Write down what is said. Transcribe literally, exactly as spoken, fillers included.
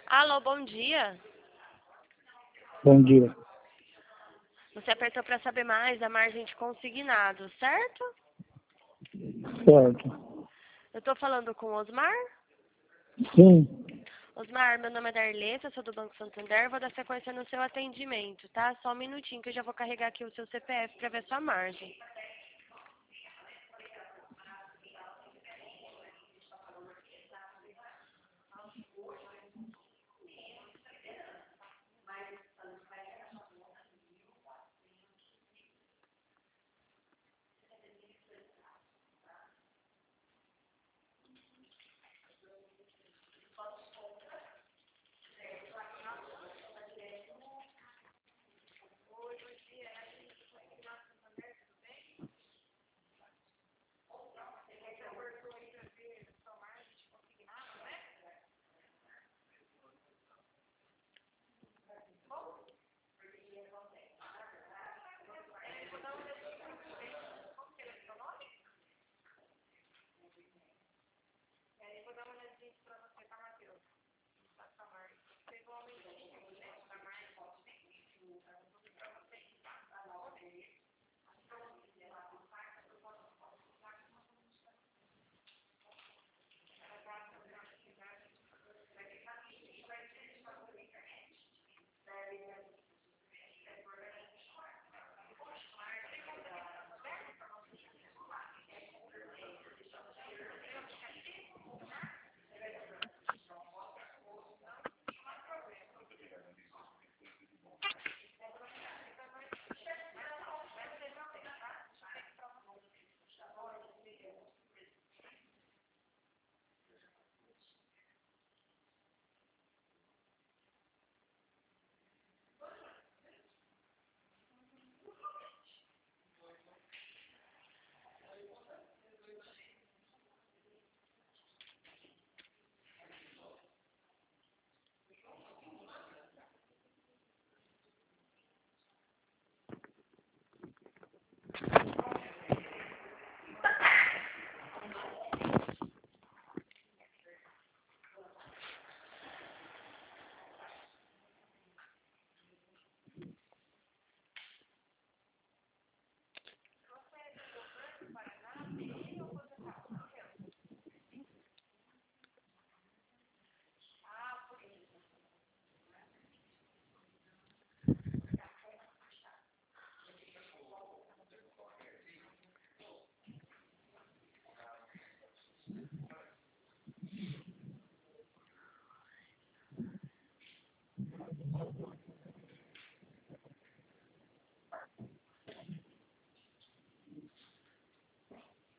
Alô, bom dia. Bom dia. Você apertou para saber mais da margem de consignado, certo? Certo. Eu estou falando com o Osmar. Sim. Osmar, meu nome é Darleta, sou do Banco Santander, vou dar sequência no seu atendimento, tá? Só um minutinho que eu já vou carregar aqui o seu C P F para ver sua margem.